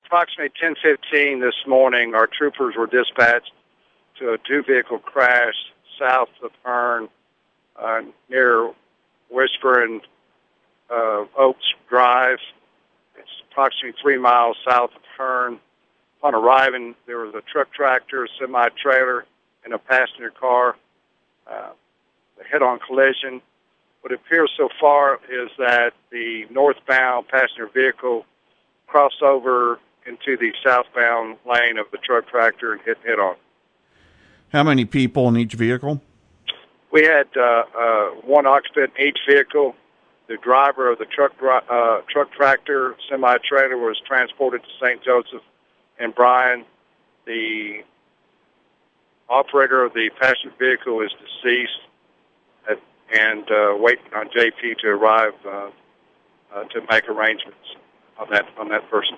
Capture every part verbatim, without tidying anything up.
approximately ten fifteen this morning, our troopers were dispatched to a two-vehicle crash south of Hearn uh, near Whisper and uh, Oaks Drive. It's approximately three miles south of Hearn. Upon arriving, there was a truck tractor, a semi-trailer, and a passenger car. Uh, a head-on collision. What appears so far is that the northbound passenger vehicle crossed over into the southbound lane of the truck tractor and hit head-on. How many people in each vehicle? We had uh, uh, one occupant in each vehicle. The driver of the truck uh, truck tractor semi-trailer was transported to Saint Joseph and Bryan. The operator of the passenger vehicle is deceased, at, and uh, waiting on J P to arrive uh, uh, to make arrangements on that on that person.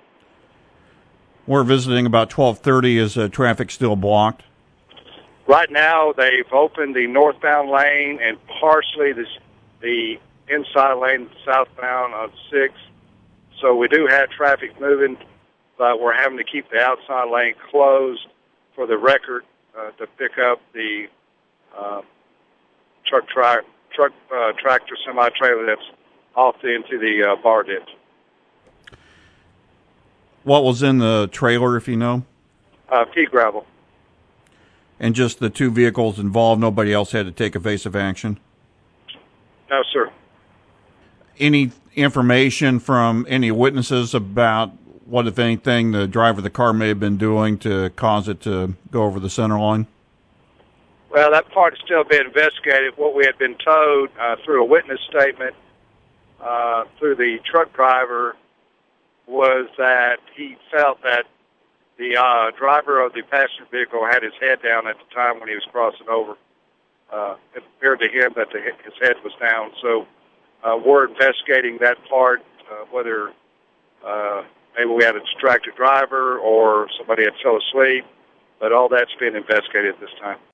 We're visiting about twelve thirty. Is uh, traffic still blocked? Right now, they've opened the northbound lane and partially the, the inside lane southbound on six. So we do have traffic moving, but we're having to keep the outside lane closed for the record uh, to pick up the uh, truck tri- truck uh, tractor semi-trailer that's off into the uh, bar ditch. What was in the trailer, if you know? Uh, pea gravel. And just the two vehicles involved, nobody else had to take evasive action? No, sir. Any information from any witnesses about what, if anything, the driver of the car may have been doing to cause it to go over the center line? Well, that part is still being investigated. What we had been told uh, through a witness statement uh, through the truck driver was that he felt that the uh, driver of the passenger vehicle had his head down at the time when he was crossing over. Uh, it appeared to him that the, his head was down. So uh, we're investigating that part, uh, whether uh, maybe we had a distracted driver or somebody had fell asleep. But all that's being investigated at this time.